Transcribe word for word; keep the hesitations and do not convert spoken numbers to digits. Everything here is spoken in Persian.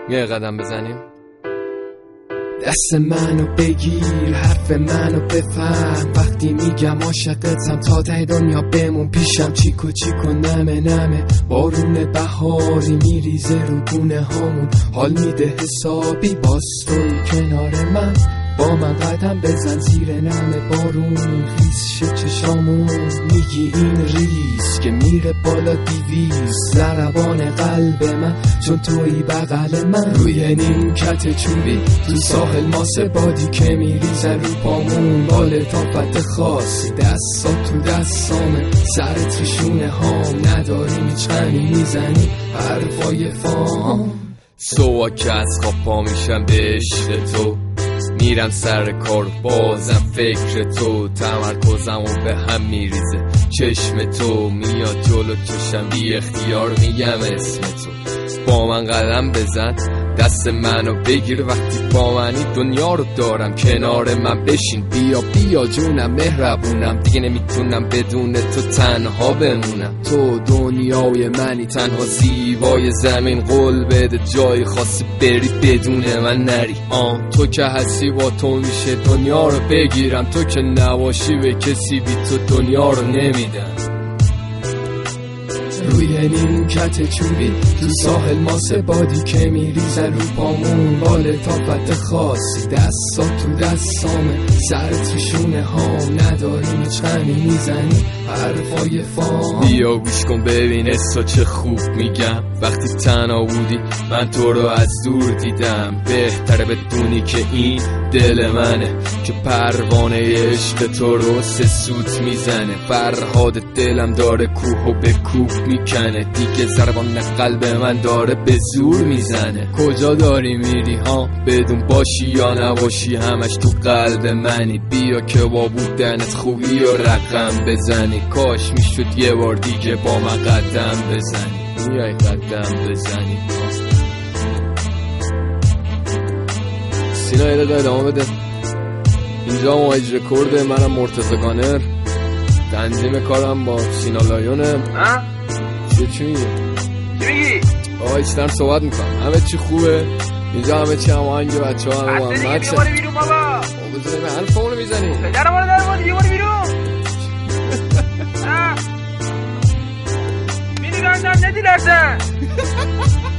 یه قدم بزنیم. دست منو بگیر، حرف منو بفهم، وقتی میگم عاشقتم تا ته دنیا بمون پیشم. چیکو چیکو نمه نمه بارون بهاری میریزه رو گونه هامون، حال میده حسابی باز توی کنار من. با من قدم بزن زیر نمه بارون، خیس شه چشامون، میگی این ریز که میره بالا دیویز ضربان قلب من، چون توی بغل من. روی نیمکت چوبی تو ساحل ماسه بادی که میریزن رو پامون، با لطافت خاصی دستات تو دستامه، سرت تو شونه هام، نداریم هیچ غمی میزنی حرفای فام. صبح که از خواب پا میشم به عشق تو، میرم سر کار بازم فکر تو، تمرکزم و به هم میریزه چشم تو، میاد جلو چشم بی اختیار میگم اسم تو. با من قدم بزن، دست منو بگیر، وقتی با منی دنیا رو دارم کنار من، بشین بیا بیا جونم مهربونم، دیگه نمیتونم بدون تو تنها بمونم. تو دنیای منی، تنها زیبای زمین، قول بده جای خاصی بری بدون من نری. آه تو که هستی با تو میشه دنیا رو بگیرم، تو که نباشی به کسی بی تو دنیا رو نمیدم. روی نیمکت چوبی تو ساحل ماسه بادی که میریزه رو پامون، با لطافت خاصی دستات تو دستامه، سرت تو شونه هام، نداریم هیچ غمی میزنی حرفای فام. بیا گوش کن ببین اسا چه خوب میگم، وقتی تنها بودی من تو رو از دور دیدم، بهتره بدونی که این دل منه که پروانه عشق تو رو سه سوت میزنه، فرهاد دلم داره کوه و به کوه میکنه، دیگه ضربان قلب من داره به زور میزنه. کجا داری میری ها بدون باشی یا نباشی همش تو قلب منی، بیا که با بودنت خوبی و رقم بزنی، کاش میشد یه بار دیگه با من قدم بزنی، میای قدم بزنی. سینا یه دقیقه ادامه بده. اینجا مایج رکورد، منم مرتضی گانر، تنظیم کارم با سینا لایونه. ها؟ چی میگی؟ چی میگی؟ آقا ایچ دارم صحبت میکنم، همه چی خوبه اینجا، همه چی هماهنگ، بچه ها همه همه مکسه. بیا بیرون بابا، آقا بزنیم حرفمونو میزنیم، پدر بارو در بارو دیگه بیرون. میدی گندم ندی لرزن.